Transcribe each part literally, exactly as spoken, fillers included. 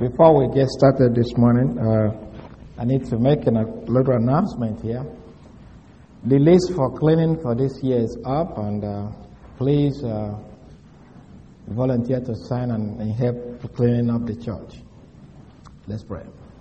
Before we get started this morning, uh, I need to make an, a little announcement here. The list for cleaning for this year is up, and uh, please uh, volunteer to sign and, and help cleaning up the church. Let's pray.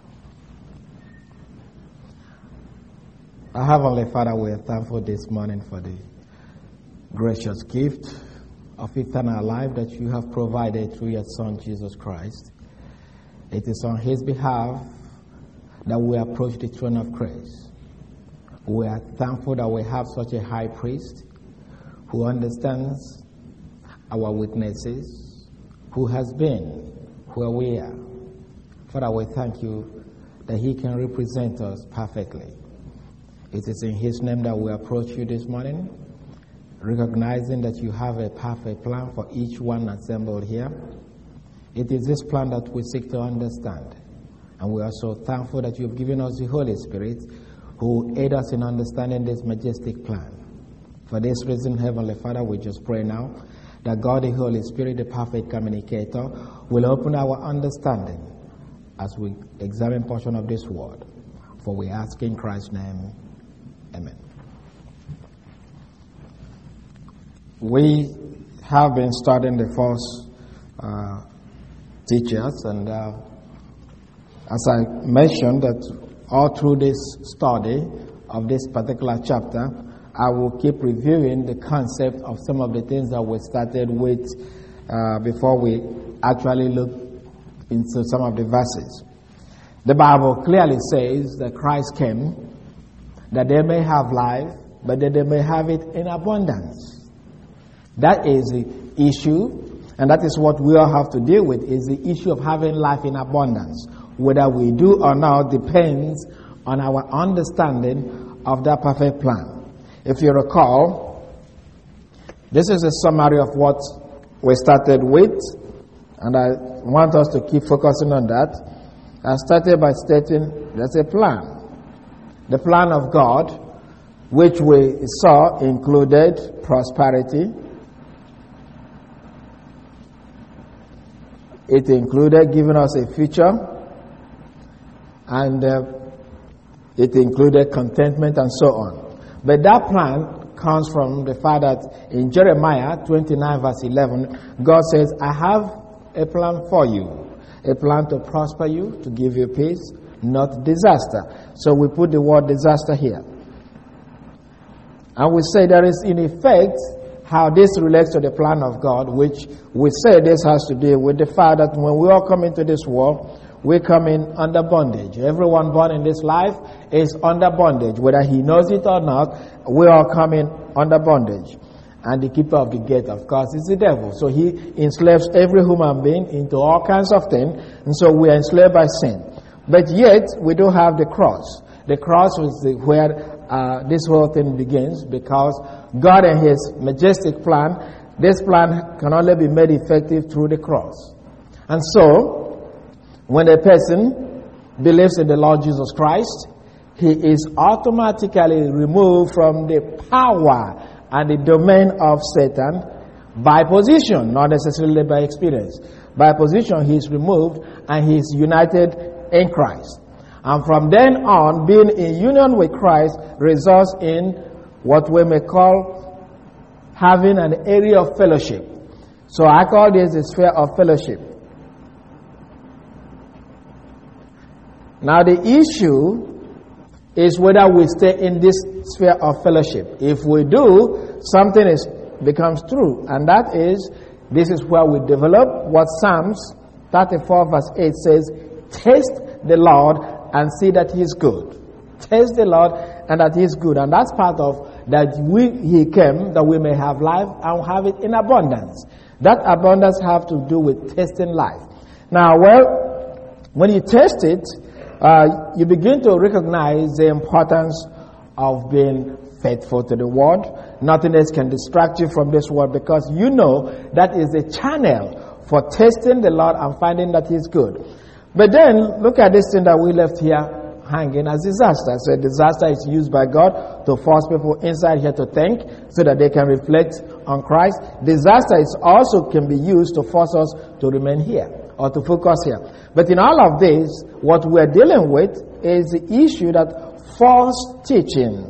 Our Heavenly Father, we are thankful this morning for the gracious gift of eternal life that you have provided through your Son, Jesus Christ. It is on his behalf that we approach the throne of grace. We are thankful that we have such a high priest who understands our weaknesses, who has been where we are. Father, we thank you that he can represent us perfectly. It is in his name that we approach you this morning, recognizing that you have a perfect plan for each one assembled here. It is this plan that we seek to understand. And we are so thankful that you have given us the Holy Spirit who aid us in understanding this majestic plan. For this reason, Heavenly Father, we just pray now that God, the Holy Spirit, the perfect communicator, will open our understanding as we examine portion of this word. For we ask in Christ's name, amen. We have been studying the first uh, teachers, and uh, as I mentioned that all through this study of this particular chapter, I will keep reviewing the concept of some of the things that we started with uh, before we actually look into some of the verses. The Bible clearly says that Christ came that they may have life, but that they may have it in abundance. That is the issue. And that is what we all have to deal with, is the issue of having life in abundance. Whether we do or not depends on our understanding of that perfect plan. If you recall, this is a summary of what we started with, and I want us to keep focusing on that. I started by stating there's a plan. The plan of God, which we saw included prosperity. It included giving us a future, and uh, it included contentment and so on. But that plan comes from the fact that in Jeremiah twenty-nine verse eleven, God says, I have a plan for you, a plan to prosper you, to give you peace, not disaster. So we put the word disaster here. And we say there is in effect how this relates to the plan of God, which we say this has to do with the fact that when we all come into this world, we come in under bondage. Everyone born in this life is under bondage. Whether he knows it or not, we all come in under bondage. And the keeper of the gate, of course, is the devil. So he enslaves every human being into all kinds of things. And so we are enslaved by sin. But yet, we do have the cross. The cross was the, where uh, this whole thing begins, because God and his majestic plan, this plan can only be made effective through the cross. And so, when a person believes in the Lord Jesus Christ, he is automatically removed from the power and the domain of Satan by position, not necessarily by experience. By position, he is removed and he is united in Christ. And from then on, being in union with Christ results in what we may call having an area of fellowship. So I call this a sphere of fellowship. Now the issue is whether we stay in this sphere of fellowship. If we do, something is becomes true, and that is, this is where we develop what Psalms thirty-four verse eight says, taste the Lord and see that he is good. Taste the Lord and that he is good. And that's part of that we he came that we may have life and have it in abundance. That abundance have to do with tasting life. Now, well, when you taste it, uh, you begin to recognize the importance of being faithful to the word. Nothing else can distract you from this word, because you know that is the channel for tasting the Lord and finding that he is good. But then, look at this thing that we left here hanging as disaster. So disaster is used by God to force people inside here to think so that they can reflect on Christ. Disaster is also can be used to force us to remain here. or to focus here. But in all of this, what we're dealing with is the issue that false teaching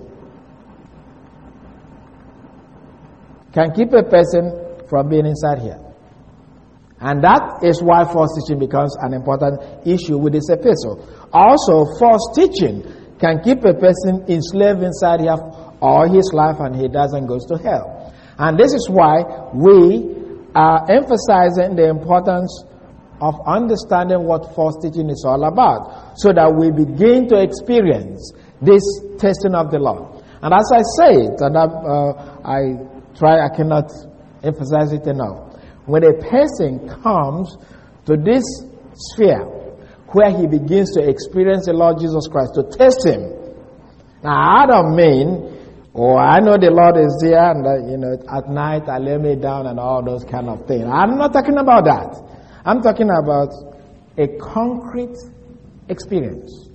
can keep a person from being inside here. And that is why false teaching becomes an important issue with this epistle. Also, false teaching can keep a person enslaved inside here all his life and he doesn't go to hell. And this is why we are emphasizing the importance of understanding what false teaching is all about, so that we begin to experience this testing of the Lord. And as I say it, and I, uh, I try, I cannot emphasize it enough. When a person comes to this sphere where he begins to experience the Lord Jesus Christ, to test him. Now, I don't mean, oh, I know the Lord is there, and uh, you know, at night I lay me down and all those kind of things. I'm not talking about that. I'm talking about a concrete experience.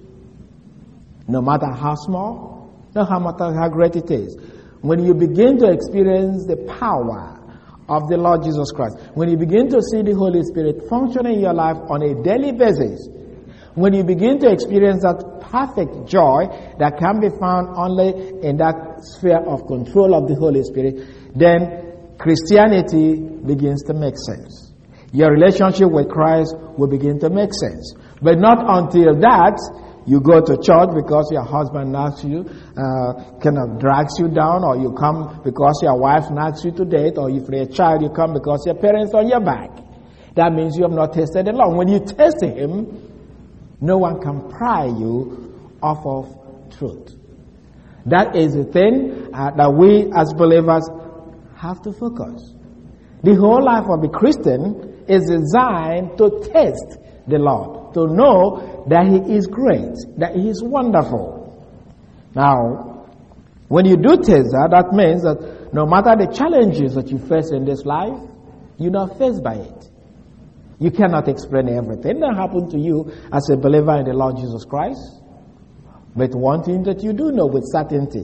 No matter how small, no matter how great it is. When you begin to experience the power of the Lord Jesus Christ, when you begin to see the Holy Spirit functioning in your life on a daily basis, when you begin to experience that perfect joy that can be found only in that sphere of control of the Holy Spirit, then Christianity begins to make sense. Your relationship with Christ will begin to make sense. But not until that, you go to church because your husband nags you, uh, kind of drags you down, or you come because your wife nags you to date, or if you're a child, you come because your parents are on your back. That means you have not tested the Lord. When you test Him, no one can pry you off of truth. That is the thing uh, that we as believers have to focus. The whole life of a Christian is designed to test the Lord, to know that He is great, that He is wonderful. Now, when you do test that, that means that no matter the challenges that you face in this life, you're not faced by it. You cannot explain everything that happened to you as a believer in the Lord Jesus Christ. But one thing that you do know with certainty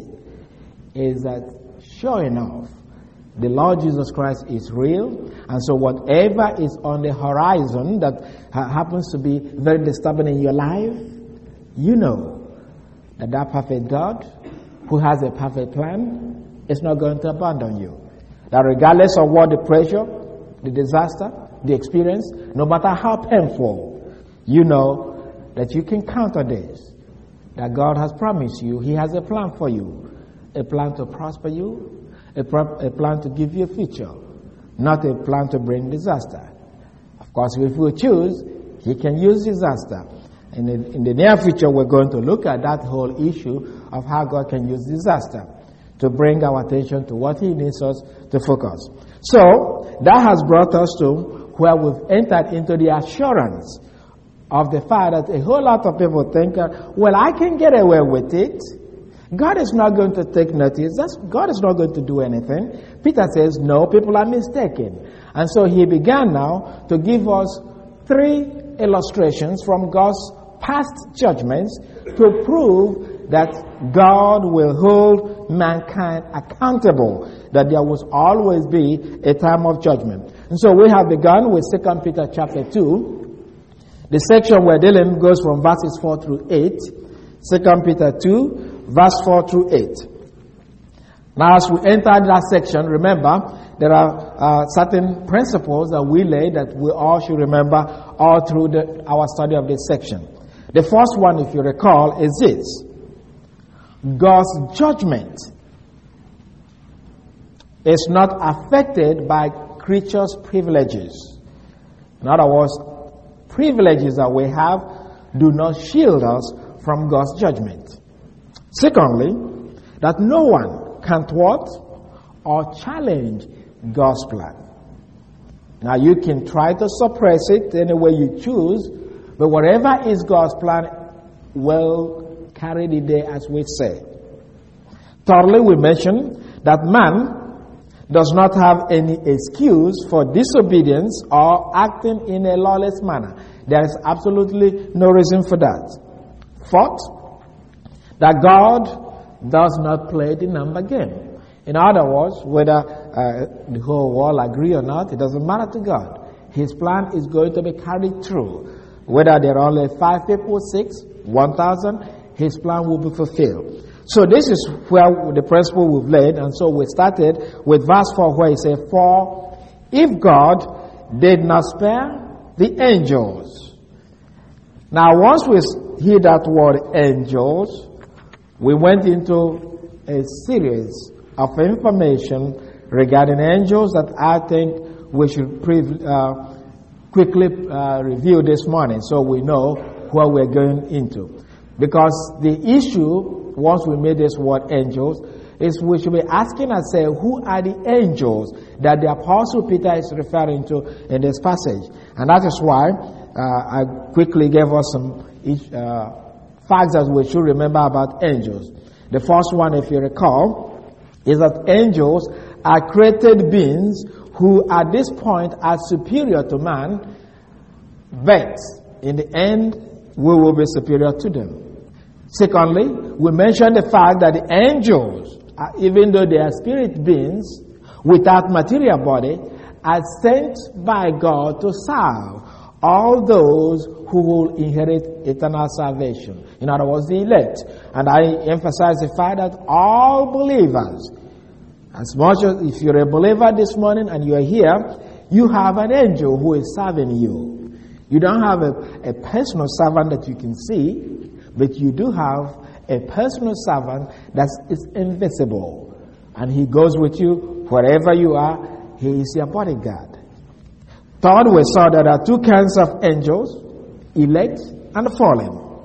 is that, sure enough, the Lord Jesus Christ is real, and so whatever is on the horizon that ha- happens to be very disturbing in your life, you know that that perfect God, who has a perfect plan, is not going to abandon you. That regardless of what the pressure, the disaster, the experience, no matter how painful, you know that you can count on this, that God has promised you, He has a plan for you, a plan to prosper you, A, pro- a plan to give you a future, not a plan to bring disaster. Of course, if we choose, He can use disaster. And in, in the near future, we're going to look at that whole issue of how God can use disaster to bring our attention to what He needs us to focus. So, that has brought us to where we've entered into the assurance of the fact that a whole lot of people think, well, I can get away with it. God is not going to take notice. That's, God is not going to do anything. Peter says, no, people are mistaken. And so he began now to give us three illustrations from God's past judgments to prove that God will hold mankind accountable, that there will always be a time of judgment. And so we have begun with Second Peter chapter two. The section we're dealing goes from verses four through eight. Second Peter two, verse four through eight. Now, as we enter that section, remember, there are uh, certain principles that we lay that we all should remember all through the, our study of this section. The first one, if you recall, is this. God's judgment is not affected by creatures' privileges. In other words, privileges that we have do not shield us from God's judgment. Secondly, that no one can thwart or challenge God's plan. Now, you can try to suppress it any way you choose, but whatever is God's plan will carry the day, as we say. Thirdly, we mentioned that man does not have any excuse for disobedience or acting in a lawless manner. There is absolutely no reason for that. Fourth, that God does not play the number game. In other words, whether uh, the whole world agree or not, it doesn't matter to God. His plan is going to be carried through. Whether there are only five people, six, one thousand, His plan will be fulfilled. So this is where the principle we've laid, and so we started with verse four where he said, for if God did not spare the angels. Now once we hear that word angels, we went into a series of information regarding angels that I think we should pre- uh, quickly uh, review this morning so we know what we're going into. Because the issue, once we made this word angels, is we should be asking ourselves, who are the angels that the Apostle Peter is referring to in this passage? And that is why uh, I quickly gave us some uh, facts that we should remember about angels. The first one, if you recall, is that angels are created beings who at this point are superior to man, but in the end we will be superior to them. Secondly, we mentioned the fact that the angels, uh, even though they are spirit beings without material body, are sent by God to serve all those who will inherit eternal salvation. In other words, the elect. And I emphasize the fact that all believers, as much as if you're a believer this morning and you're here, you have an angel who is serving you. You don't have a, a personal servant that you can see, but you do have a personal servant that is invisible. And he goes with you wherever you are. He is your bodyguard. Third, we saw that there are two kinds of angels, elect and fallen.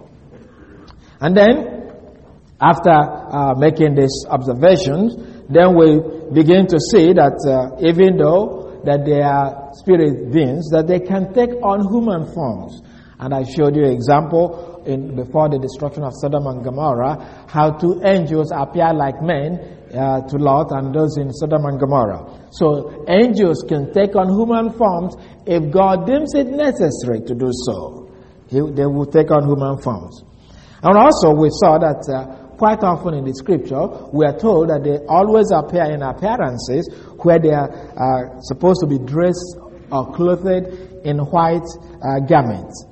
And then, after uh, making these observations, then we begin to see that uh, even though that they are spirit beings, that they can take on human forms. And I showed you an example in, before the destruction of Sodom and Gomorrah, how two angels appear like men uh, to Lot and those in Sodom and Gomorrah. So angels can take on human forms if God deems it necessary to do so. He, they will take on human forms. And also we saw that uh, quite often in the scripture, we are told that they always appear in appearances where they are uh, supposed to be dressed or clothed in white uh, garments.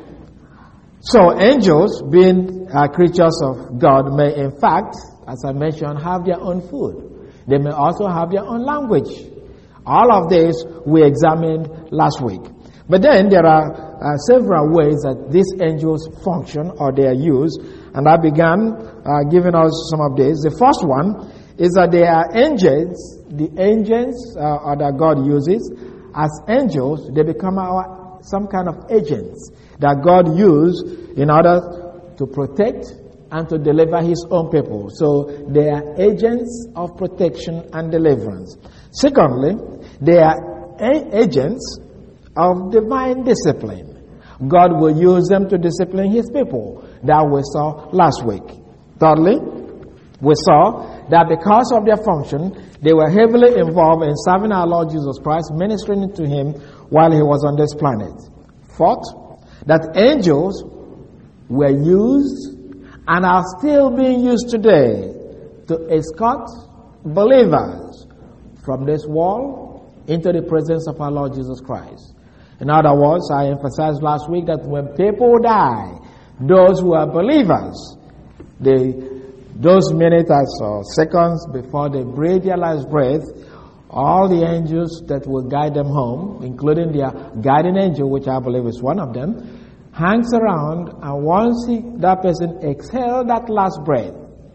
So angels, being uh, creatures of God, may in fact, as I mentioned, have their own food. They may also have their own language. All of this we examined last week. But then there are uh, several ways that these angels function or they are used. And I began uh, giving us some of these. The first one is that they are angels. The angels uh, that God uses as angels, they become our some kind of agents that God used in order to protect and to deliver His own people. So they are agents of protection and deliverance. Secondly, they are a- agents of divine discipline. God will use them to discipline His people. That we saw last week. Thirdly, we saw that because of their function, they were heavily involved in serving our Lord Jesus Christ, ministering to Him while He was on this planet. Fourth, that angels were used and are still being used today to escort believers from this world into the presence of our Lord Jesus Christ. In other words, I emphasized last week that when people die, those who are believers, they, those minutes or seconds before they breathe their last breath, all the angels that will guide them home, including their guardian angel, which I believe is one of them, hangs around, and once he, that person exhales that last breath,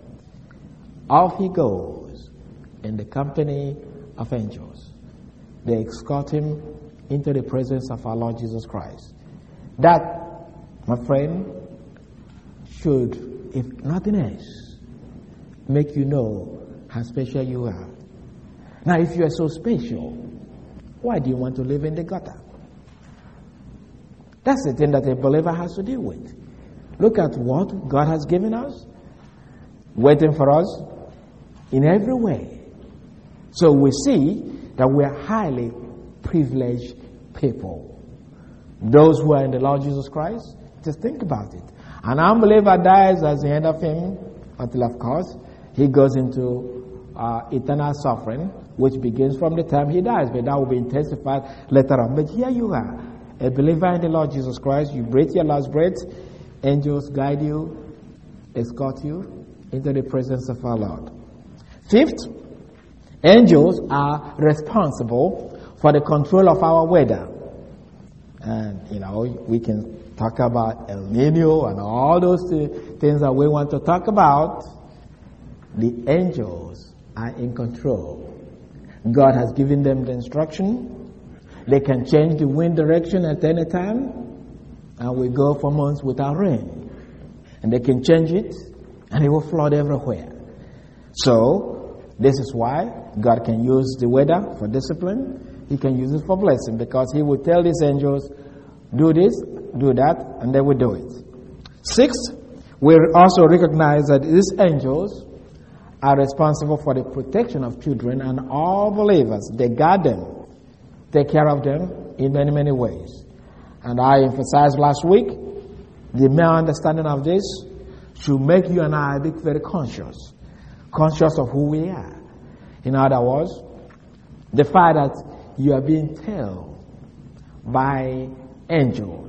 off he goes in the company of angels. They escort him into the presence of our Lord Jesus Christ. That, my friend, should, if nothing else, make you know how special you are. Now, if you are so special, why do you want to live in the gutter? That's the thing that a believer has to deal with. Look at what God has given us, waiting for us in every way. So we see that we are highly privileged people. Those who are in the Lord Jesus Christ, just think about it. An unbeliever dies at the end of him until, of course, he goes into uh, eternal suffering which begins from the time he dies, but that will be intensified later on. But here you are, a believer in the Lord Jesus Christ. You breathe your last breath, angels guide you, escort you into the presence of our Lord. Fifth, angels are responsible for the control of our weather. And, you know, we can talk about El Nino and all those things that we want to talk about. The angels are in control. God has given them the instruction. They can change the wind direction at any time, and we go for months without rain. And they can change it, and it will flood everywhere. So, this is why God can use the weather for discipline. He can use it for blessing, because He will tell these angels, do this, do that, and they will do it. Sixth, we also recognize that these angels are responsible for the protection of children and all believers. They guard them, take care of them in many, many ways. And I emphasized last week, the mere understanding of this should make you and I be very conscious, conscious of who we are. In other words, the fact that you are being told by angels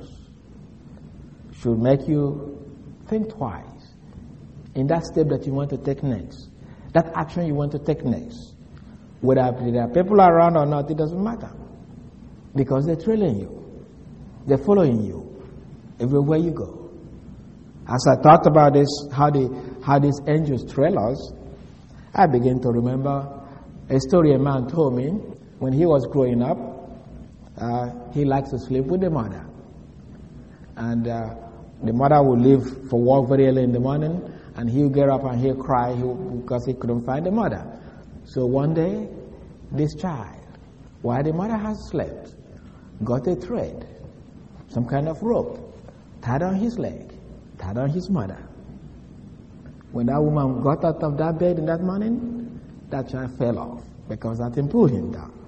should make you think twice in that step that you want to take next, that action you want to take next. Whether there are people around or not, it doesn't matter, because they're trailing you, they're following you everywhere you go. As I thought about this, how the how these angels trail us, I began to remember a story a man told me when he was growing up. Uh, he likes to sleep with the mother. And uh, the mother would leave for work very early in the morning, and he'll get up and he'll cry he'll, because he couldn't find the mother. So one day, this child, while the mother has slept, got a thread, some kind of rope, tied on his leg, tied on his mother. When that woman got out of that bed in that morning, that child fell off, because that thing pulled him down.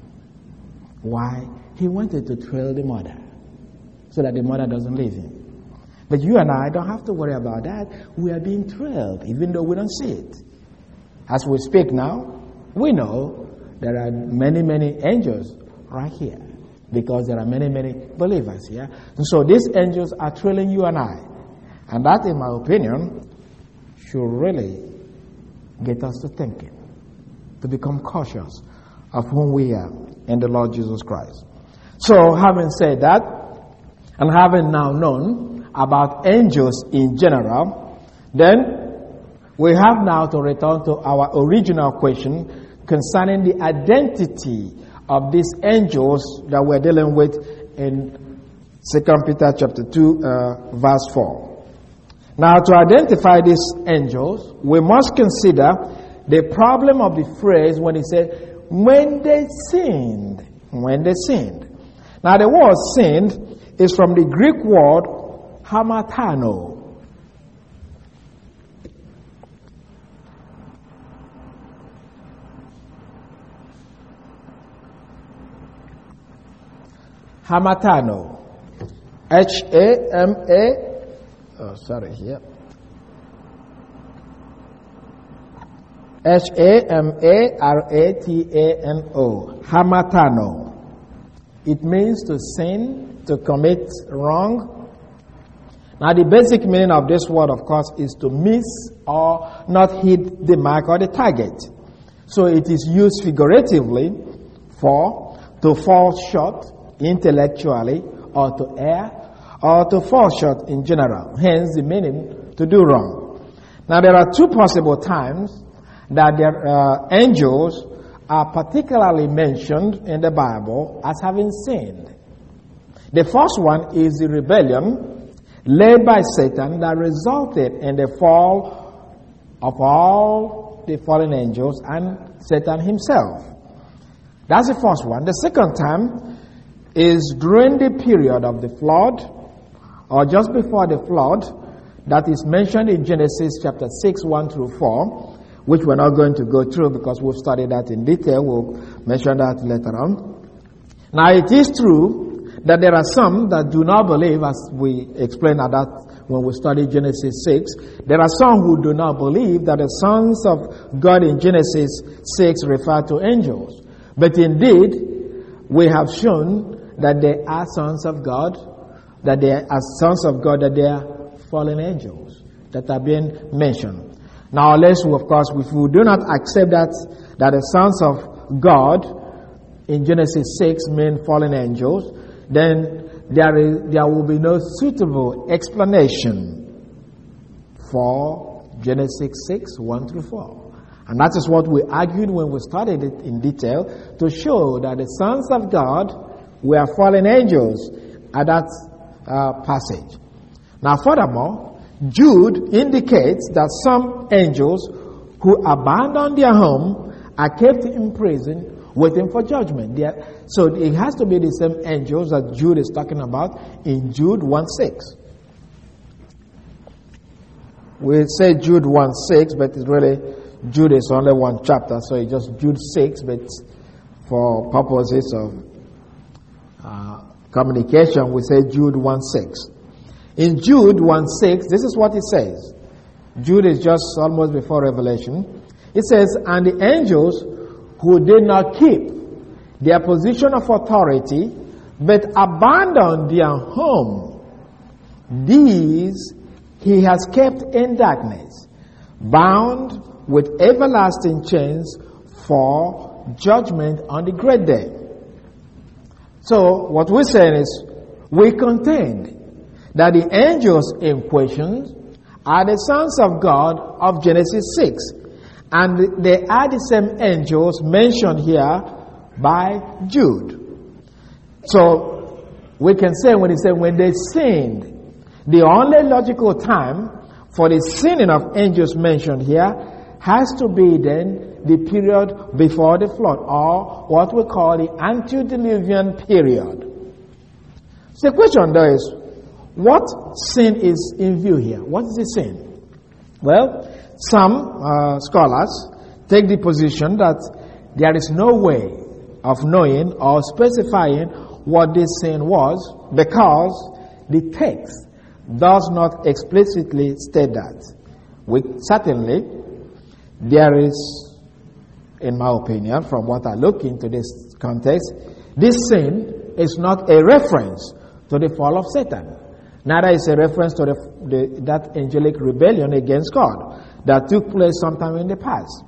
Why? He wanted to trail the mother so that the mother doesn't leave him. But you and I don't have to worry about that. We are being trailed, even though we don't see it. As we speak now, we know there are many, many angels right here, because there are many, many believers here. And so these angels are trailing you and I. And that, in my opinion, should really get us to thinking, to become cautious of whom we are in the Lord Jesus Christ. So, having said that, and having now known about angels in general, then we have now to return to our original question concerning the identity of these angels that we're dealing with in Second Peter chapter two, uh, verse four. Now, to identify these angels, we must consider the problem of the phrase when he said, when they sinned. When they sinned. Now, the word sinned is from the Greek word hamartano. Hamartano. H A M A. Oh, sorry, here. H A M A R A T A N O. Hamartano. It means to sin, to commit wrong. Now, the basic meaning of this word, of course, is to miss or not hit the mark or the target. So it is used figuratively for to fall short intellectually, or to err, or to fall short in general. Hence the meaning to do wrong. Now, there are two possible times that the uh, angels are particularly mentioned in the Bible as having sinned. The first one is the rebellion led by Satan that resulted in the fall of all the fallen angels and Satan himself. That's the first one. The second time is during the period of the flood, or just before the flood, that is mentioned in Genesis chapter six, one through four, which we're not going to go through because we've studied that in detail. We'll mention that later on. Now, it is true that there are some that do not believe, as we explained at that when we study Genesis six. There are some who do not believe that the sons of God in Genesis six refer to angels. But indeed, we have shown that they are sons of God, that they are sons of God, that they are fallen angels that are being mentioned. Now, unless we, of course, if we do not accept that, that the sons of God in Genesis six mean fallen angels, then there is, there will be no suitable explanation for Genesis six, one through four. And that is what we argued when we studied it in detail, to show that the sons of God were fallen angels at that uh, passage. Now, furthermore, Jude indicates that some angels who abandon their home are kept in prison waiting for judgment. They are, so it has to be the same angels that Jude is talking about in Jude one six. We say Jude one six, but it's really, Jude is only one chapter, so it's just Jude six, but for purposes of uh, communication, we say Jude one six. In Jude one six, this is what it says. Jude is just almost before Revelation. It says, and the angels who did not keep their position of authority, but abandoned their home, these he has kept in darkness, bound with everlasting chains for judgment on the great day. So what we're saying is, we contend that the angels in question are the sons of God of Genesis six. And they are the same angels mentioned here by Jude. So we can say when he said when they sinned, the only logical time for the sinning of angels mentioned here has to be then the period before the flood, or what we call the antediluvian period. So the question though is, what sin is in view here? What is the sin? Well, some uh, scholars take the position that there is no way of knowing or specifying what this sin was, because the text does not explicitly state that. We, certainly, there is, in my opinion, from what I look into this context, this sin is not a reference to the fall of Satan. Neither is a reference to the, the, that angelic rebellion against God that took place sometime in the past.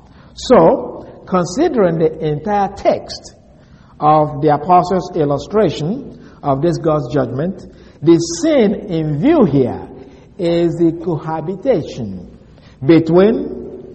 So, considering the entire text of the apostles' illustration of this God's judgment, the sin in view here is the cohabitation between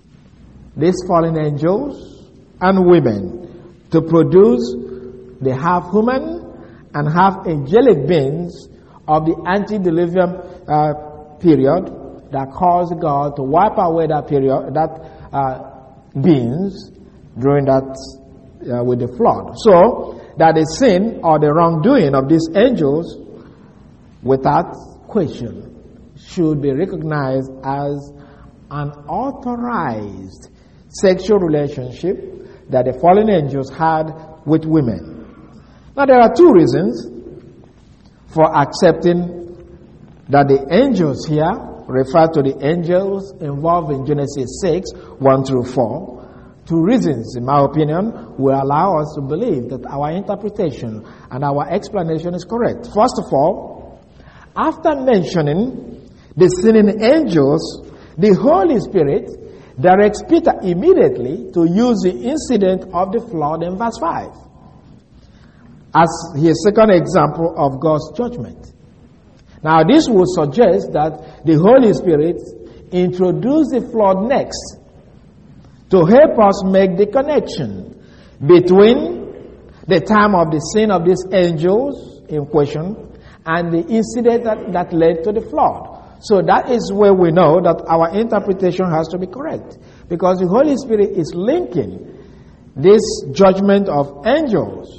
these fallen angels and women to produce the half-human and half-angelic beings of the antediluvian uh, period that caused God to wipe away that period, that uh, beings during that uh, with the flood. So that the sin or the wrongdoing of these angels, without question, should be recognized as an authorized sexual relationship that the fallen angels had with women. Now there are two reasons for accepting that the angels here refer to the angels involved in Genesis six, one through four. Two reasons, in my opinion, will allow us to believe that our interpretation and our explanation is correct. First of all, after mentioning the sinning angels, the Holy Spirit directs Peter immediately to use the incident of the flood in verse five as his second example of God's judgment. Now, this would suggest that the Holy Spirit introduced the flood next to help us make the connection between the time of the sin of these angels in question and the incident that, that led to the flood. So that is where we know that our interpretation has to be correct, because the Holy Spirit is linking this judgment of angels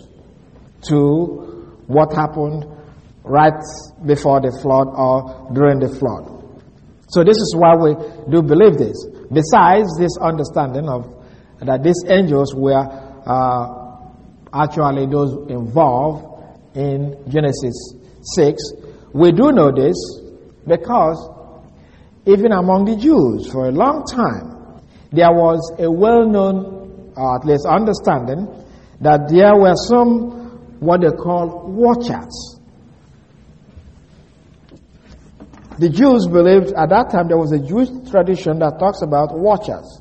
to what happened right before the flood or during the flood. So this is why we do believe this. Besides this understanding of that these angels were uh, actually those involved in Genesis six, we do know this Because even among the Jews, for a long time, there was a well-known, or at least understanding, that there were some what they call watchers. The Jews believed at that time there was a Jewish tradition that talks about watchers.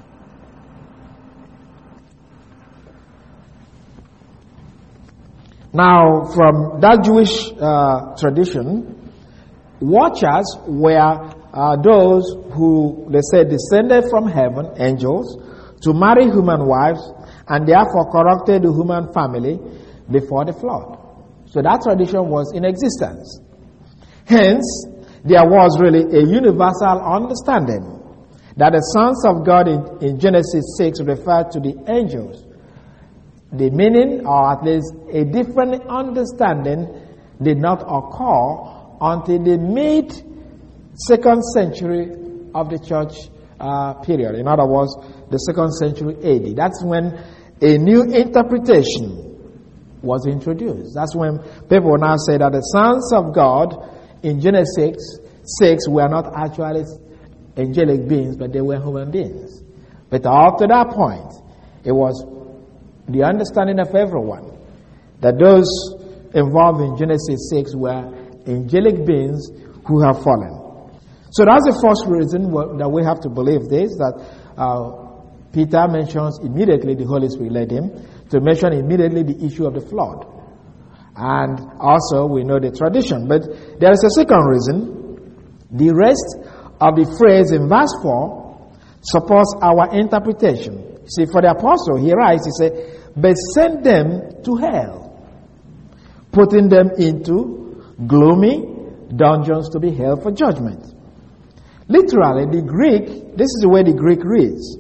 Now, from that Jewish uh, tradition, watchers were uh, those who, they say, descended from heaven, angels, to marry human wives, and therefore corrupted the human family before the flood. So that tradition was in existence. Hence, there was really a universal understanding that the sons of God in, in Genesis six referred to the angels. The meaning, or at least a different understanding, did not occur until the mid-second century of the church uh, period. In other words, the second century A D. That's when a new interpretation was introduced. That's when people now say that the sons of God in Genesis six were not actually angelic beings, but they were human beings. But up to that point, it was the understanding of everyone that those involved in Genesis six were angelic beings who have fallen. So that's the first reason that we have to believe this, that uh, Peter mentions immediately, the Holy Spirit led him to mention immediately the issue of the flood. And also we know the tradition. But there is a second reason. The rest of the phrase in verse four supports our interpretation. See, for the apostle, he writes, he said, but send them to hell, putting them into gloomy dungeons to be held for judgment. Literally, the Greek, this is the way the Greek reads.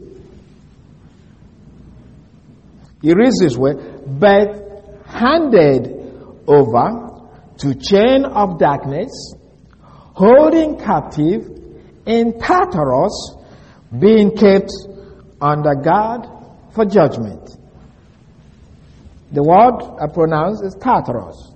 It reads this way, but handed over to chain of darkness, holding captive in Tartarus, being kept under guard for judgment. The word I pronounce is Tartarus.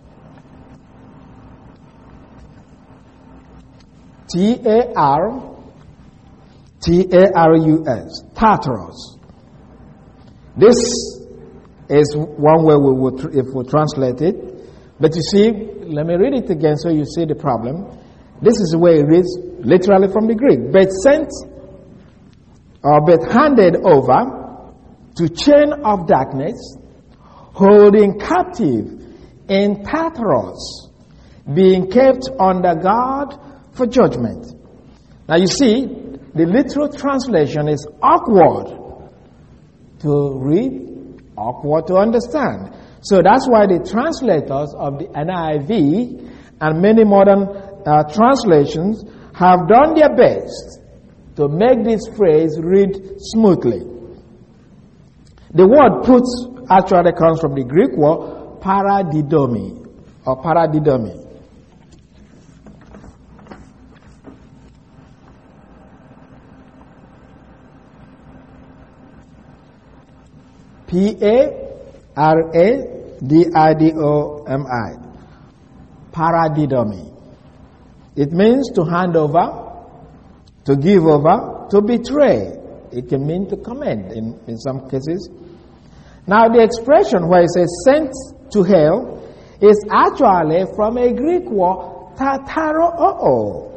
T A R T A R U S. Tartarus. This is one way we would, if we translate it. But you see, let me read it again so you see the problem. This is the way it reads, literally from the Greek. But sent, or but handed over to chain of darkness, holding captive in Tartarus, being kept under guard for judgment. Now you see, the literal translation is awkward to read, awkward to understand. So that's why the translators of the N I V and many modern uh, translations have done their best to make this phrase read smoothly. The word puts actually comes from the Greek word paradidomi or paradidomi. P A R A D I D O M I. Paradidomi. It means to hand over, to give over, to betray. It can mean to commend in, in some cases. Now the expression where it says sent to hell is actually from a Greek word tataroo.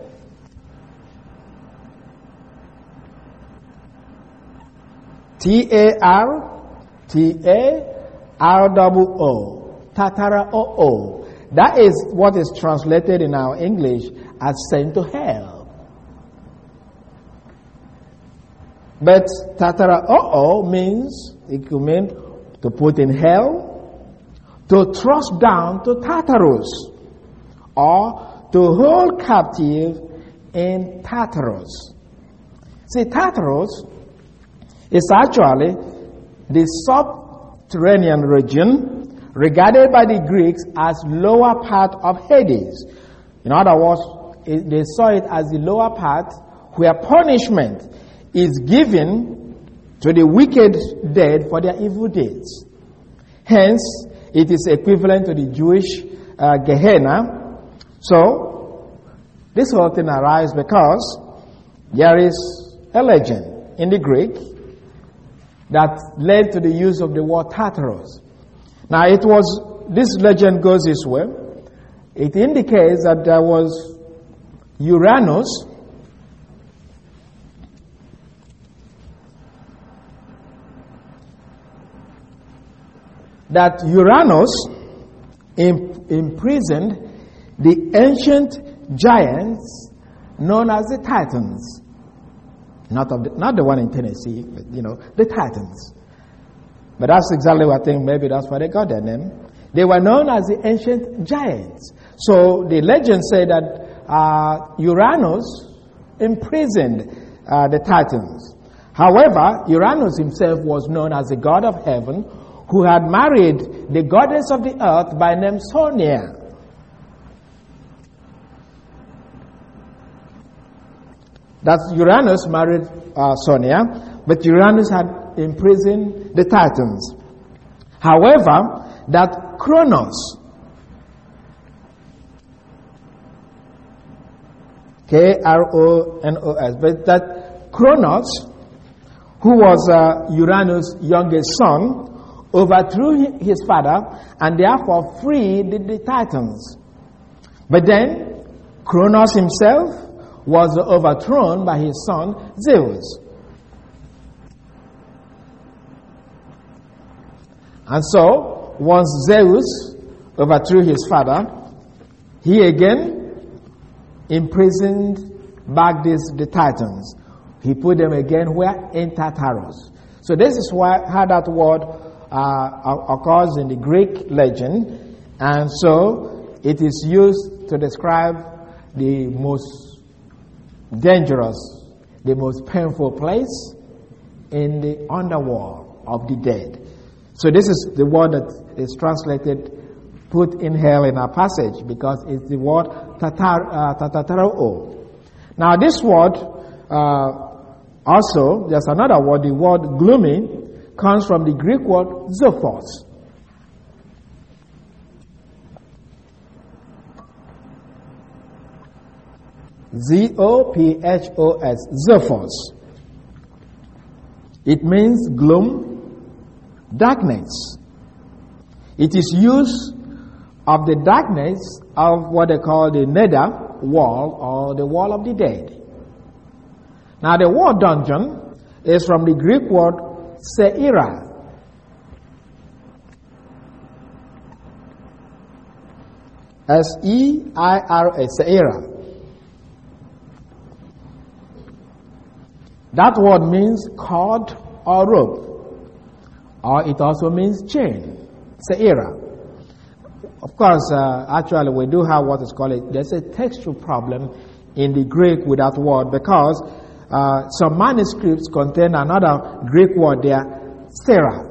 T A R T A R O O. Tataroo. That is what is translated in our English as sent to hell. But tataroo means, it could mean to put in hell, to thrust down to Tartarus, or to hold captive in Tartarus. See, Tartarus is actually the subterranean region regarded by the Greeks as lower part of Hades. In other words, it, they saw it as the lower part where punishment is given to the wicked dead for their evil deeds. Hence, it is equivalent to the Jewish uh, Gehenna. So, This whole thing arises because there is a legend in the Greek that led to the use of the word Tartarus. Now it was, this legend goes this way. It indicates that there was Uranus, that Uranus imp- imprisoned the ancient giants known as the Titans. Not, of the, not the one in Tennessee, but, you know, the Titans. But that's exactly what I think, maybe that's why they got their name. They were known as the ancient giants. So the legend said that uh, Uranus imprisoned uh, the Titans. However, Uranus himself was known as the god of heaven, who had married the goddess of the earth by name Sonia. That's Uranus married uh, Sonia, but Uranus had imprisoned the Titans. However, that Kronos, K R O N O S, but that Kronos, who was uh, Uranus' youngest son, overthrew his father and therefore freed the, the Titans. But then Kronos himself was overthrown by his son Zeus. And so, once Zeus overthrew his father, he again imprisoned back this, the Titans. He put them again where? In Tartarus. So this is why how that word uh, occurs in the Greek legend, and so it is used to describe the most dangerous, the most painful place in the underworld of the dead. So this is the word that is translated, put in hell in our passage, because it's the word tatar, uh, tatataro. Now this word, uh, also, there's another word, the word gloomy, comes from the Greek word zophos. Z O P H O S, zophos. It means gloom, darkness. It is used of the darkness of what they call the nether wall or the wall of the dead. Now the word dungeon is from the Greek word seira. S E I R A, seira. That word means cord or rope, or it also means chain, seira. Of course, uh, actually we do have what is called, a, there's a textual problem in the Greek with that word, because uh, some manuscripts contain another Greek word there, sera.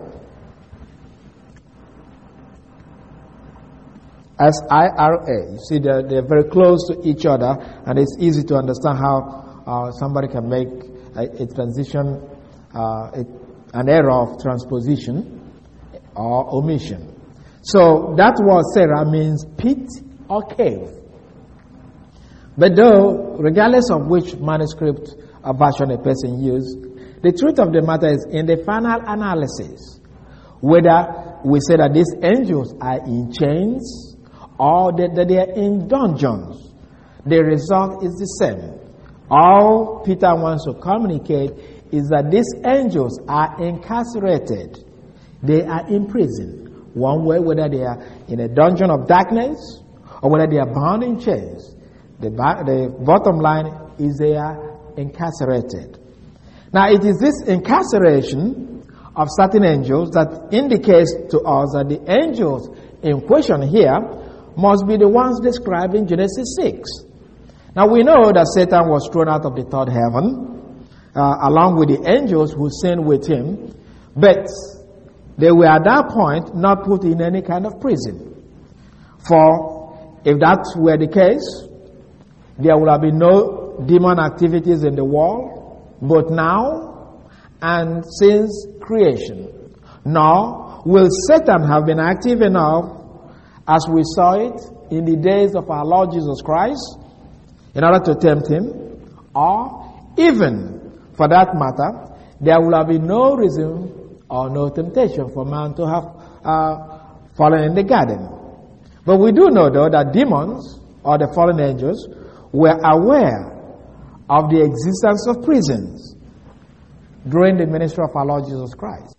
S I R A. You see, they're, they're very close to each other, and it's easy to understand how uh, somebody can make a, a transition, uh, a, an error of transposition or omission. So that word Sarah means pit or cave. But though, regardless of which manuscript or version a person used, the truth of the matter is, in the final analysis, whether we say that these angels are in chains or that, that they are in dungeons, the result is the same. All Peter wants to communicate is that these angels are incarcerated. They are in prison. One way, whether they are in a dungeon of darkness or whether they are bound in chains. The, the bottom line is they are incarcerated. Now, it is this incarceration of certain angels that indicates to us that the angels in question here must be the ones described in Genesis six. Now, we know that Satan was thrown out of the third heaven uh, along with the angels who sinned with him, but they were at that point not put in any kind of prison. For if that were the case, there would have been no demon activities in the world, both now and since creation. Nor will Satan have been active enough, as we saw it in the days of our Lord Jesus Christ, in order to tempt him, or even, for that matter, there will have been no reason or no temptation for man to have uh, fallen in the garden. But we do know, though, that demons, or the fallen angels, were aware of the existence of prisons during the ministry of our Lord Jesus Christ.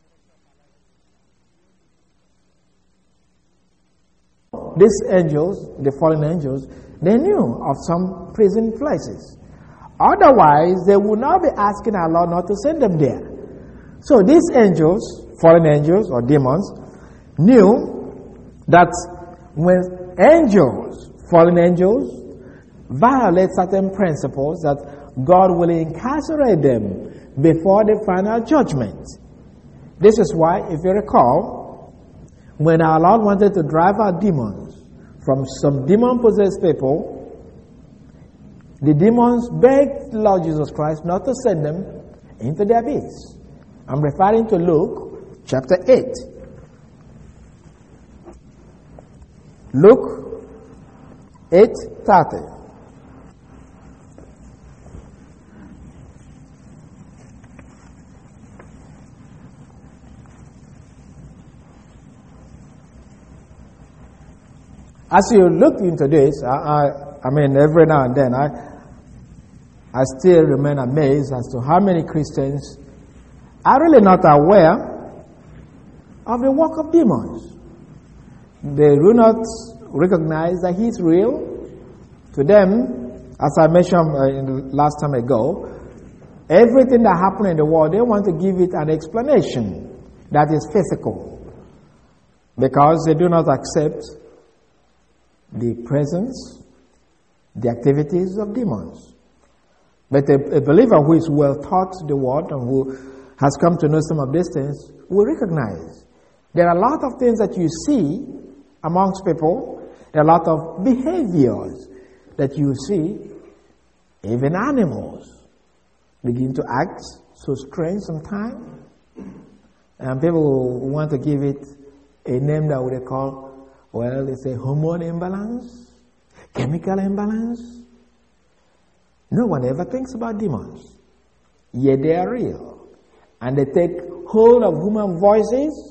These angels, the fallen angels, they knew of some prison places. Otherwise, they would not be asking our Lord not to send them there. So these angels, fallen angels or demons, knew that when angels, fallen angels, violate certain principles, that God will incarcerate them before the final judgment. This is why, if you recall, when our Lord wanted to drive out demons from some demon-possessed people, the demons begged the Lord Jesus Christ not to send them into the abyss. I'm referring to Luke chapter eight. Luke eight thirty. As you look into this, I, I, I mean, every now and then, I, I still remain amazed as to how many Christians are really not aware of the work of demons. They do not recognize that He's real. To them, as I mentioned uh, in the last time ago, everything that happens in the world, they want to give it an explanation that is physical, because they do not accept the presence, the activities of demons. But a, a believer who is well taught the word and who has come to know some of these things will recognize there are a lot of things that you see amongst people. There are a lot of behaviors that you see. Even animals begin to act so strange sometimes, and people want to give it a name that we call, well, they say hormone imbalance, chemical imbalance. No one ever thinks about demons, yet they are real, and they take hold of human voices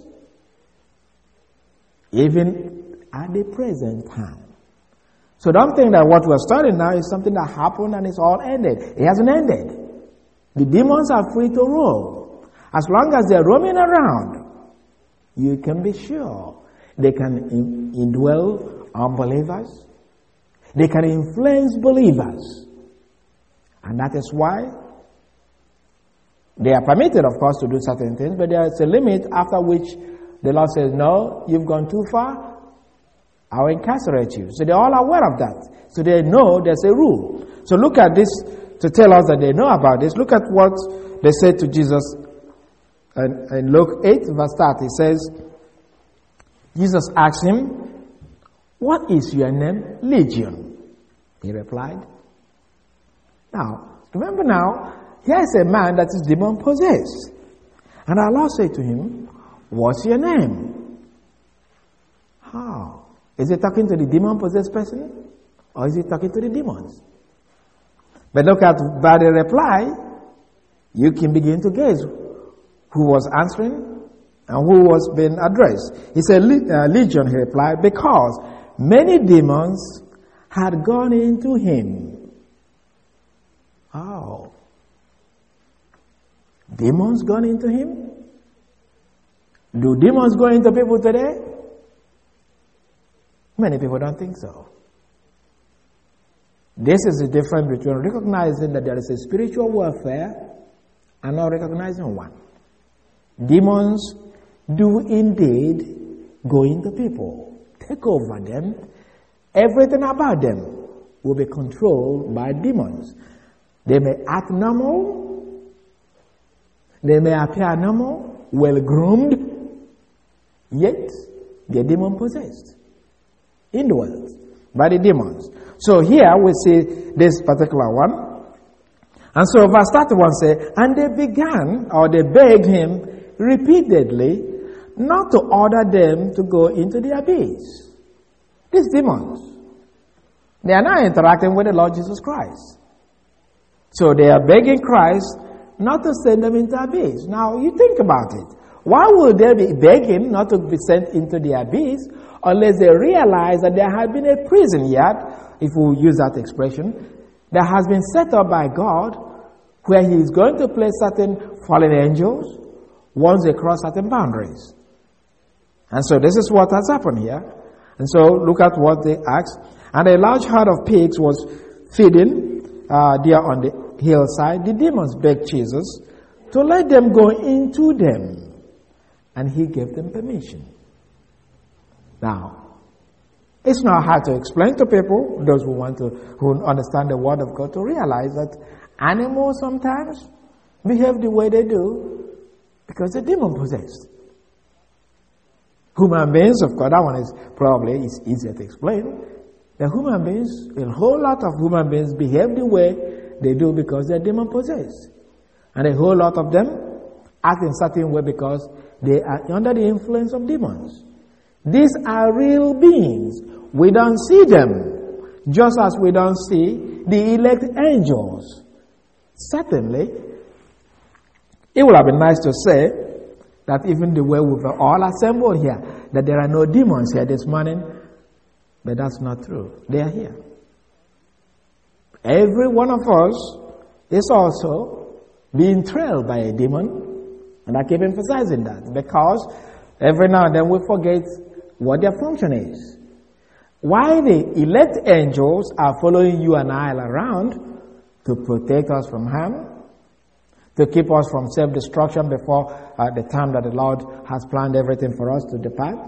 even at the present time. So don't think that what we're studying now is something that happened and it's all ended. It hasn't ended. The demons are free to roam. As long as they're roaming around, you can be sure they can in, indwell unbelievers. They can influence believers. And that is why they are permitted, of course, to do certain things, but there is a limit after which the Lord says, no, you've gone too far, I'll incarcerate you. So they're all aware of that. So they know there's a rule. So look at this to tell us that they know about this. Look at what they said to Jesus in, in Luke eight, verse thirty. It says, Jesus asked him, what is your name? Legion. He replied. Now, remember now, here is a man that is demon-possessed. And our Lord said to him, what's your name? How? Is he talking to the demon-possessed person? Or is he talking to the demons? But look at, by the reply, you can begin to guess who was answering and who was being addressed. He said, uh, Legion, he replied, because many demons had gone into him. Oh. Demons gone into him? Do demons go into people today? Many people don't think so. This is the difference between recognizing that there is a spiritual warfare and not recognizing one. Demons do indeed go into people, take over them. Everything about them will be controlled by demons. They may act normal, they may appear normal, well-groomed, yet they are demon-possessed, indwelt by the demons. So here we see this particular one. And so verse thirty-one says, and they began, or they begged him repeatedly not to order them to go into the abyss. These demons, They are not interacting with the Lord Jesus Christ. So they are begging Christ not to send them into abyss. Now, you think about it. Why would they be begging not to be sent into the abyss unless they realize that there had been a prison yard, if we use that expression, that has been set up by God where He is going to place certain fallen angels once they cross certain boundaries. And so this is what has happened here. And so look at what they asked. And a large herd of pigs was feeding uh, there on the hillside. The demons begged Jesus to let them go into them. And He gave them permission. Now, it's not hard to explain to people, those who want to, who understand the Word of God, to realize that animals sometimes behave the way they do because they're demon possessed. Human beings, of course, that one is probably is easier to explain. The human beings, a whole lot of human beings behave the way they do because they're demon possessed. And a whole lot of them act in certain way because they are under the influence of demons. These are real beings. We don't see them, just as we don't see the elect angels. Certainly, it would have been nice to say that even the way we've all assembled here, that there are no demons here this morning, but that's not true. They are here. Every one of us is also being trailed by a demon, and I keep emphasizing that because every now and then we forget what their function is. Why the elect angels are following you and I around to protect us from harm, to keep us from self-destruction before uh, the time that the Lord has planned everything for us to depart.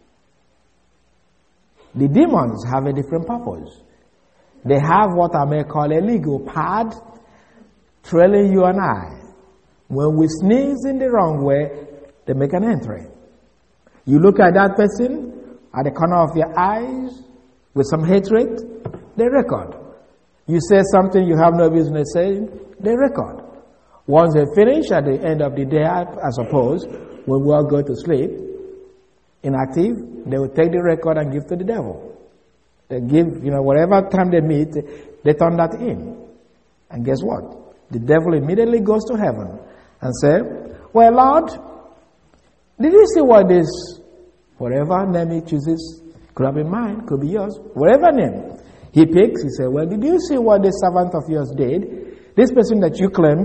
The demons have a different purpose. They have what I may call a legal pad trailing you and I. When we sneeze in the wrong way, they make an entry. You look at that person at the corner of your eyes with some hatred, they record. You say something you have no business saying, they record. Once they finish at the end of the day, I suppose, when we all go to sleep, inactive, they will take the record and give to the devil. They give, you know, whatever time they meet, they turn that in. And guess what? The devil immediately goes to heaven and say, well, Lord, did you see what this, whatever name he chooses, could have been mine, could be yours, whatever name he picks, he said, well, did you see what this servant of yours did? This person that you claim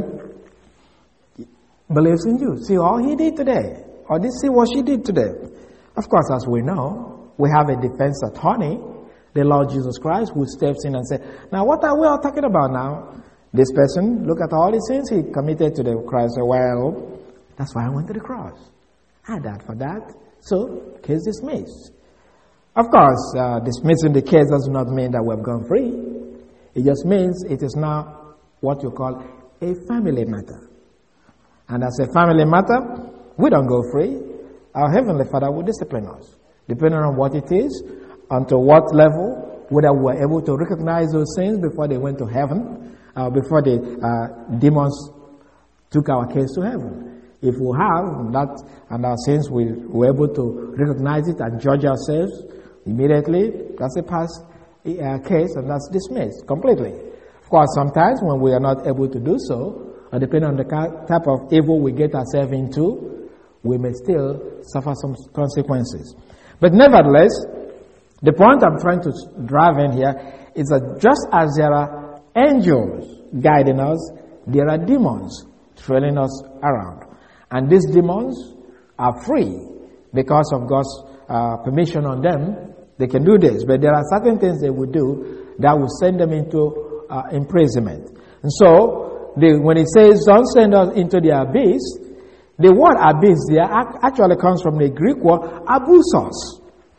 believes in you. See all he did today. Or did see what she did today. Of course, as we know, we have a defense attorney, the Lord Jesus Christ, who steps in and says, now what are we all talking about now? This person, look at all the sins he committed to the Christ. Well, that's why I went to the cross. I died for that. So, case dismissed. Of course, uh, dismissing the case does not mean that we've gone free. It just means it is now what you call a family matter. And as a family matter, we don't go free. Our Heavenly Father will discipline us, depending on what it is, unto what level, whether we're able to recognize those sins before they went to heaven, uh, before the uh, demons took our case to heaven. If we have that, and our sins, we were able to recognize it and judge ourselves immediately, that's a past uh, case, and that's dismissed completely. Of course, sometimes when we are not able to do so, or depending on the type of evil we get ourselves into, we may still suffer some consequences. But nevertheless, the point I'm trying to drive in here is that just as there are angels guiding us, there are demons trailing us around. And these demons are free because of God's uh, permission on them. They can do this, but there are certain things they will do that will send them into uh, imprisonment. And so, the, when it says, don't send us into the abyss, the word abyss there actually comes from the Greek word abusos.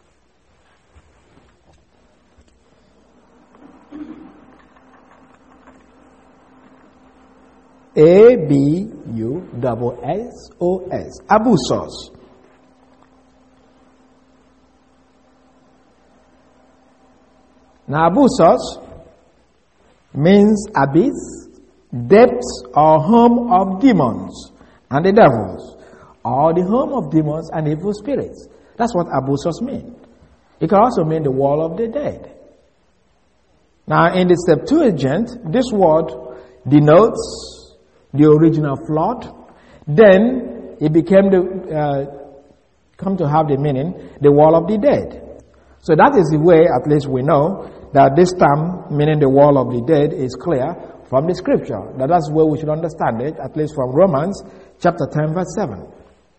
A B U S S O S. Abusos. Now, abusos means abyss, depths or home of demons and the devils, or the home of demons and evil spirits. That's what abusos mean. It can also mean the wall of the dead. Now, in the Septuagint, this word denotes the original flood. Then it became the, uh, come to have the meaning, the wall of the dead. So that is the way, at least we know, that this term, meaning the wall of the dead, is clear from the scripture. That that's where we should understand it, at least from Romans chapter ten, verse seven.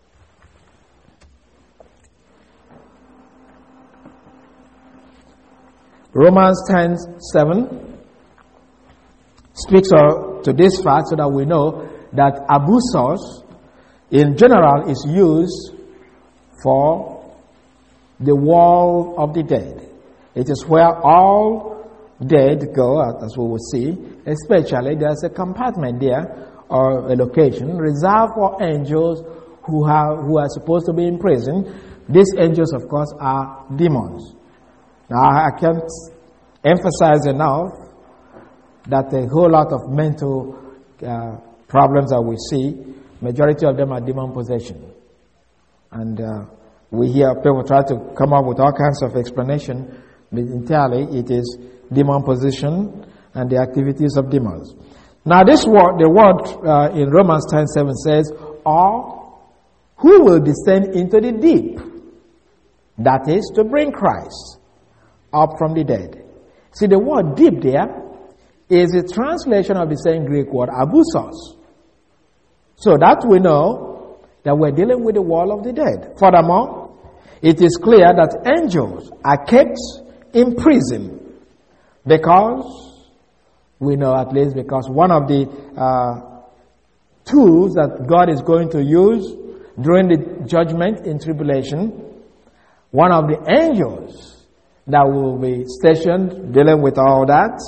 Romans ten, seven speaks to this fact so that we know that abusos in general is used for the wall of the dead. It is where all dead go, as we will see. Especially there's a compartment there or a location reserved for angels who have who are supposed to be in prison. These angels, of course, are demons. Now, I can't emphasize enough that a whole lot of mental uh, problems that we see, majority of them are demon possession. And uh, we hear people try to come up with all kinds of explanation, but entirely it is demon possession and the activities of demons. Now, this word, the word uh, in Romans ten seven says, or who will descend into the deep? That is, to bring Christ up from the dead. See, the word deep there is a translation of the same Greek word, abusos. So that we know that we're dealing with the wall of the dead. Furthermore, it is clear that angels are kept in prison because, we know at least because one of the uh, tools that God is going to use during the judgment in tribulation, one of the angels that will be stationed dealing with all that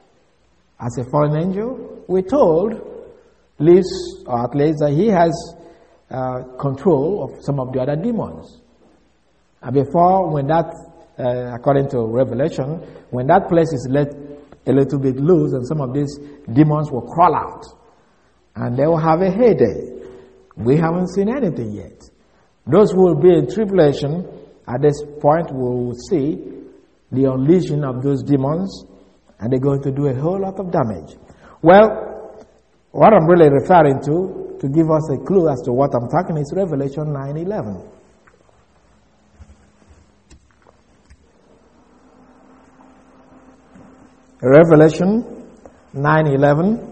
as a fallen angel, we're told, lives, or at least that he has uh, control of some of the other demons. And before, when that, uh, according to Revelation, when that place is let a little bit loose, and some of these demons will crawl out, and they will have a heyday. We haven't seen anything yet. Those who will be in tribulation, at this point, will see the unleashing of those demons, and they're going to do a whole lot of damage. Well, what I'm really referring to, to give us a clue as to what I'm talking, is Revelation nine eleven. Revelation nine eleven.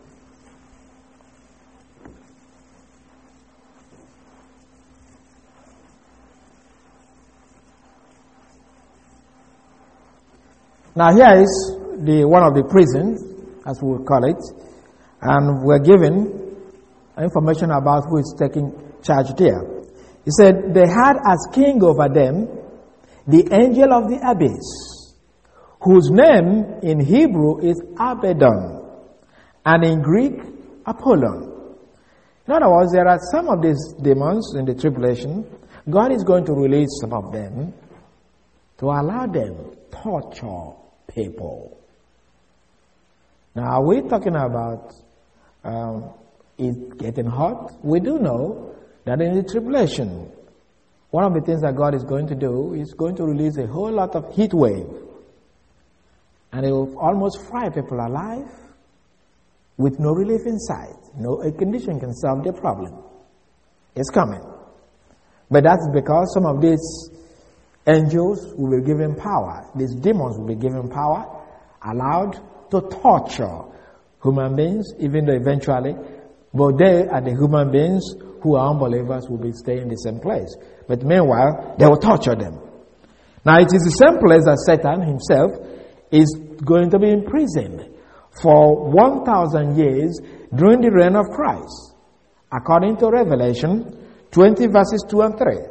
Now here is the one of the prisons, as we will call it, and we're given information about who is taking charge there. He said, they had as king over them the angel of the abyss, whose name in Hebrew is Abaddon, and in Greek, Apollon. In other words, there are some of these demons in the tribulation. God is going to release some of them to allow them torture people. Now, are we talking about um, it getting hot? We do know that in the tribulation, one of the things that God is going to do is going to release a whole lot of heat wave. And it will almost fry people alive with no relief in sight. No air condition can solve their problem. It's coming. But that's because some of these angels will be given power. These demons will be given power, allowed to torture human beings, even though eventually both they and the human beings who are unbelievers will be staying in the same place. But meanwhile, they will torture them. Now, it is the same place that Satan himself is going to be imprisoned for one thousand years during the reign of Christ, according to Revelation twenty, verses two and three.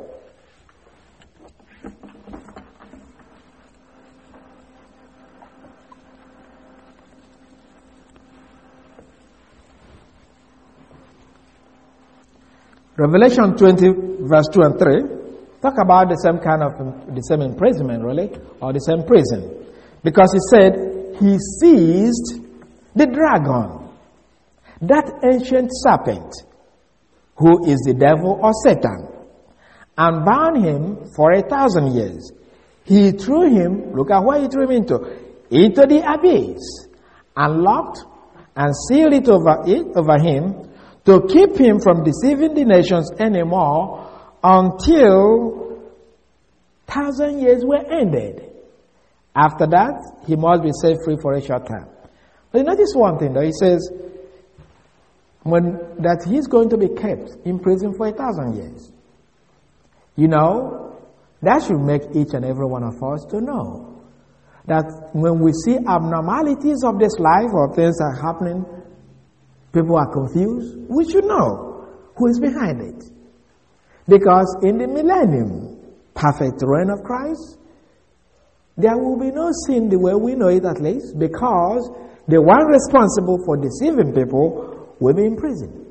Revelation twenty, verse two and three, talk about the same kind of, the same imprisonment, really, or the same prison. Because he said, he seized the dragon, that ancient serpent, who is the devil or Satan, and bound him for a thousand years. He threw him, look at what he threw him into, into the abyss, and locked and sealed it over it over him, to keep him from deceiving the nations anymore until thousand years were ended. After that, he must be set free for a short time. But you notice one thing though, he says when that he's going to be kept in prison for a thousand years. You know, that should make each and every one of us to know that when we see abnormalities of this life or things are happening, people are confused, we should know who is behind it. Because in the millennium, perfect reign of Christ, there will be no sin the way we know it at least, because the one responsible for deceiving people will be in prison.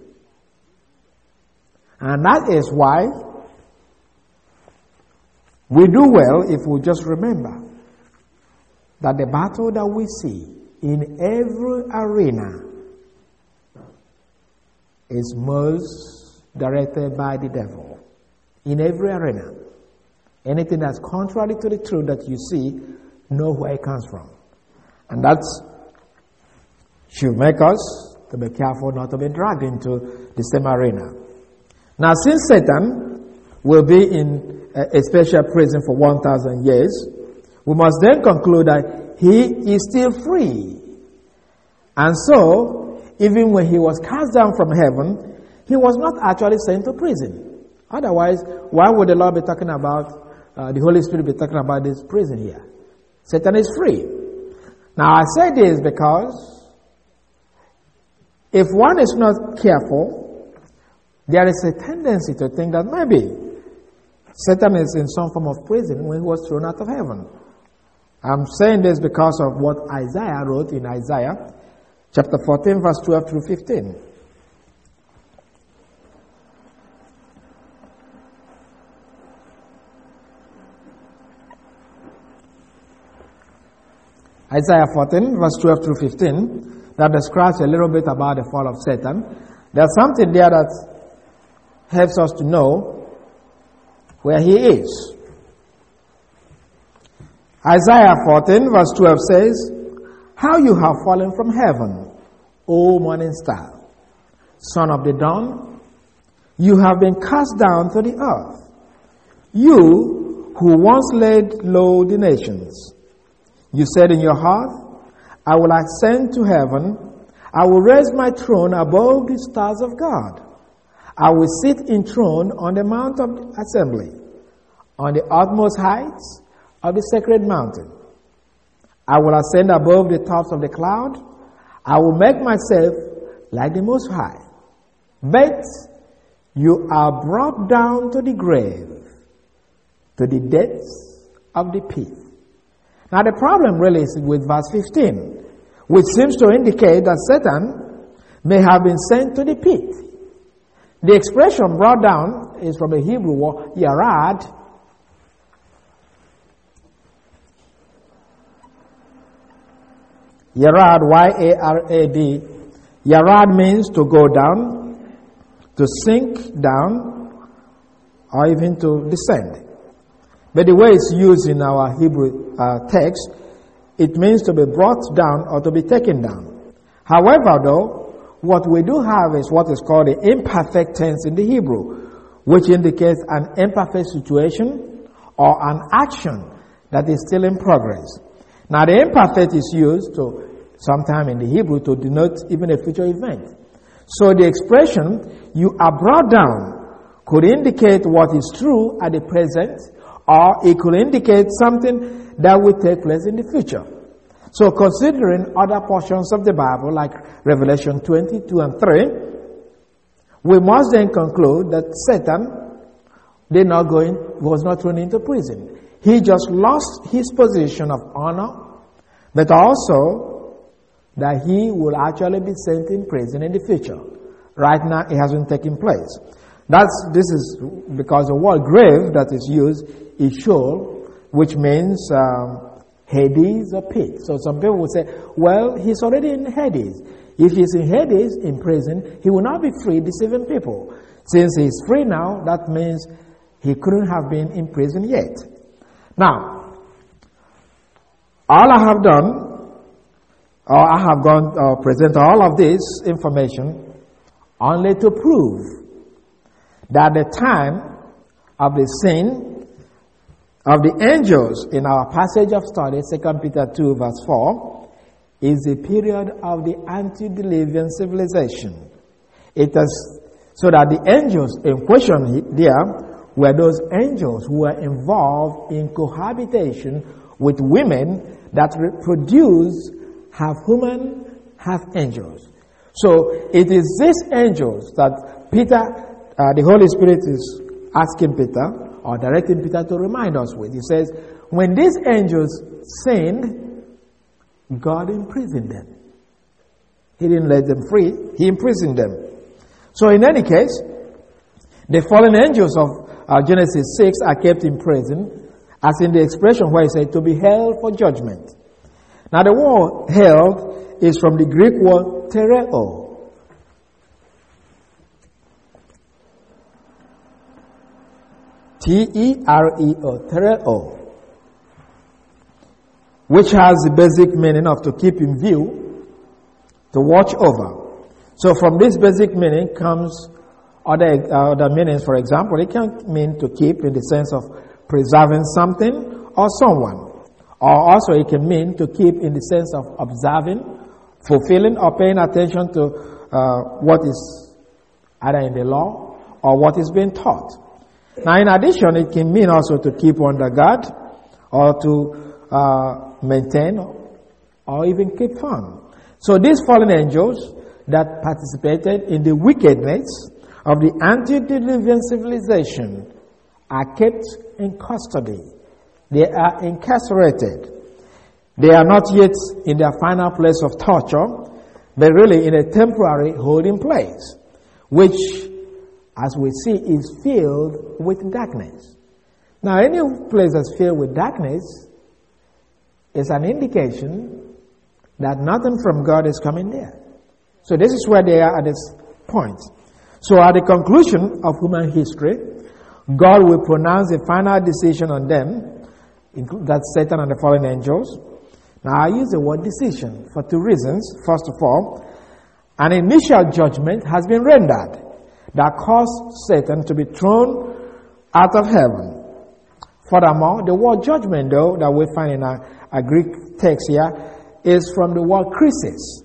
And that is why we do well if we just remember that the battle that we see in every arena is most directed by the devil. In every arena. Anything that's contrary to the truth that you see, know where it comes from. And that should make us to be careful not to be dragged into the same arena. Now, since Satan will be in a special prison for one thousand years, we must then conclude that he is still free. And so, even when he was cast down from heaven, he was not actually sent to prison. Otherwise, why would the Lord be talking about, uh, the Holy Spirit be talking about this prison here? Satan is free. Now, I say this because if one is not careful, there is a tendency to think that maybe Satan is in some form of prison when he was thrown out of heaven. I'm saying this because of what Isaiah wrote in Isaiah chapter fourteen, verse twelve through fifteen. Isaiah fourteen, verse twelve through fifteen, that describes a little bit about the fall of Satan. There's something there that helps us to know where he is. Isaiah fourteen, verse twelve says, "How you have fallen from heaven, O morning star, son of the dawn, you have been cast down to the earth, you who once laid low the nations. You said in your heart, I will ascend to heaven, I will raise my throne above the stars of God. I will sit enthroned on the mount of assembly, on the utmost heights of the sacred mountain. I will ascend above the tops of the cloud. I will make myself like the Most High. But you are brought down to the grave, to the depths of the pit." Now the problem really is with verse fifteen, which seems to indicate that Satan may have been sent to the pit. The expression brought down is from the Hebrew word yarad. Yarad, Y A R A D. Yarad means to go down, to sink down, or even to descend. But the way it's used in our Hebrew uh, text, it means to be brought down or to be taken down. However, though, what we do have is what is called the imperfect tense in the Hebrew, which indicates an imperfect situation or an action that is still in progress. Now, the imperfect is used to sometime in the Hebrew to denote even a future event. So the expression, "you are brought down," could indicate what is true at the present, or it could indicate something that will take place in the future. So considering other portions of the Bible, like Revelation twenty-two and three, we must then conclude that Satan did not go in, was not thrown into prison. He just lost his position of honor, but also that he will actually be sent in prison in the future. Right now, it hasn't taken place. That's, this is because the word grave that is used is Sheol, which means um, Hades or pit. So some people will say, well, he's already in Hades. If he's in Hades, in prison, he will not be free deceiving people. Since he's free now, that means he couldn't have been in prison yet. Now, all I have done or I have gone uh, present all of this information only to prove that the time of the sin of the angels in our passage of study, Second Peter two verse four, is the period of the antediluvian civilization. It is so that the angels in question there were those angels who were involved in cohabitation with women that reproduce half human, half angels. So it is these angels that Peter, uh, the Holy Spirit is asking Peter or directing Peter to remind us with. He says, when these angels sinned, God imprisoned them. He didn't let them free, He imprisoned them. So in any case, the fallen angels of uh, Genesis six are kept in prison, as in the expression where it said to be held for judgment. Now the word held is from the Greek word tereo. T E R E O, tereo, which has the basic meaning of to keep in view, to watch over. So from this basic meaning comes other, uh, other meanings. For example, it can mean to keep in the sense of preserving something or someone. Or also it can mean to keep in the sense of observing, fulfilling, or paying attention to uh, what is either in the law or what is being taught. Now, in addition, it can mean also to keep under guard or to uh, maintain or even keep firm. So these fallen angels that participated in the wickedness of the antediluvian civilization are kept in custody. They are incarcerated. They are not yet in their final place of torture, but really in a temporary holding place, which, as we see, is filled with darkness. Now, any place that's filled with darkness is an indication that nothing from God is coming there. So this is where they are at this point. So at the conclusion of human history, God will pronounce a final decision on them, that's Satan and the fallen angels. Now I use the word decision for two reasons. First of all, an initial judgment has been rendered that caused Satan to be thrown out of heaven. Furthermore, the word judgment, though, that we find in a, a Greek text here, is from the word krisis.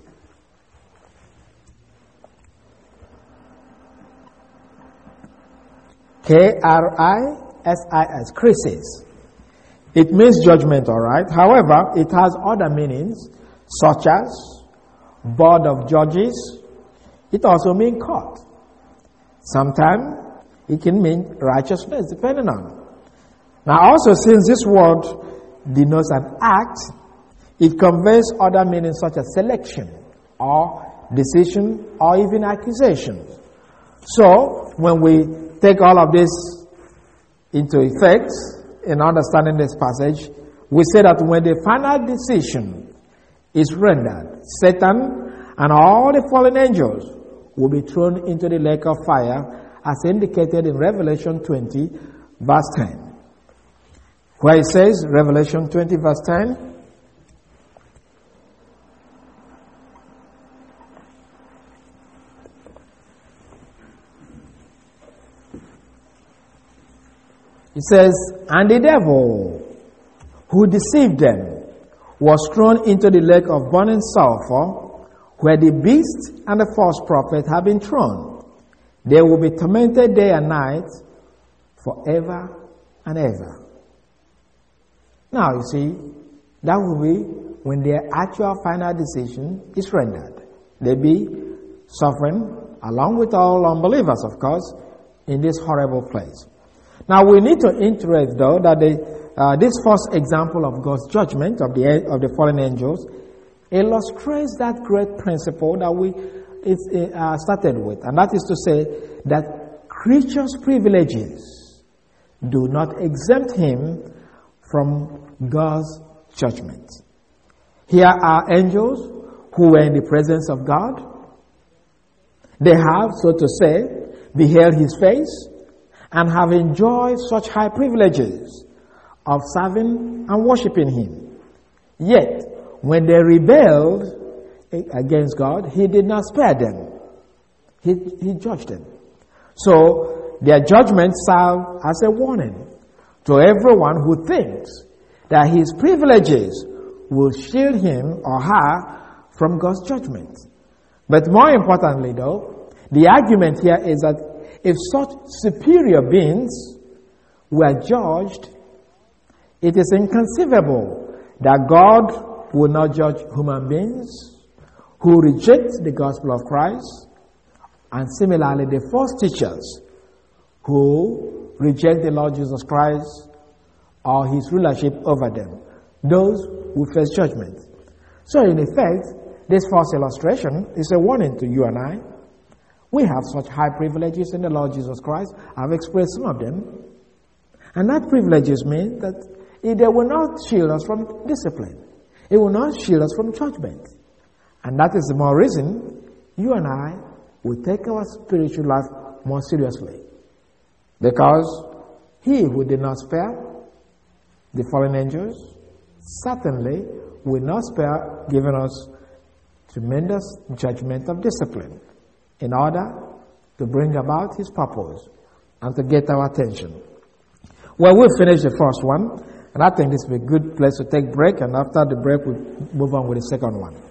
K R I S I S, krisis. It means judgment, all right. However, it has other meanings, such as board of judges. It also means court. Sometimes it can mean righteousness, depending on. Now, also, since this word denotes an act, it conveys other meanings such as selection, or decision, or even accusation. So, when we take all of this into effect in understanding this passage, we say that when the final decision is rendered, Satan and all the fallen angels will be thrown into the lake of fire, as indicated in Revelation twenty, verse ten. Where it says, Revelation twenty, verse ten, it says, and the devil who deceived them was thrown into the lake of burning sulfur, where the beast and the false prophet have been thrown. They will be tormented day and night forever and ever. Now, you see, that will be when their actual final decision is rendered. They be suffering, along with all unbelievers, of course, in this horrible place. Now, we need to iterate, though, that the, uh, this first example of God's judgment of the of the fallen angels illustrates that great principle that we uh, started with, and that is to say that creatures' privileges do not exempt him from God's judgment. Here are angels who were in the presence of God. They have, so to say, beheld his face and have enjoyed such high privileges of serving and worshiping him. Yet, when they rebelled against God, he did not spare them. He, he judged them. So their judgment served as a warning to everyone who thinks that his privileges will shield him or her from God's judgment. But more importantly, though, the argument here is that if such superior beings were judged, it is inconceivable that God will not judge human beings who reject the gospel of Christ, and similarly the false teachers who reject the Lord Jesus Christ or his rulership over them. Those will face judgment. So in effect, this first illustration is a warning to you and I. We have such high privileges in the Lord Jesus Christ. I've expressed some of them. And that privileges mean that it will not shield us from discipline. It will not shield us from judgment. And that is the more reason you and I will take our spiritual life more seriously. Because he who did not spare the fallen angels certainly will not spare giving us tremendous judgment of discipline in order to bring about his purpose and to get our attention. Well, we'll finish the first one, and I think this will be a good place to take break, and after the break we'll move on with the second one.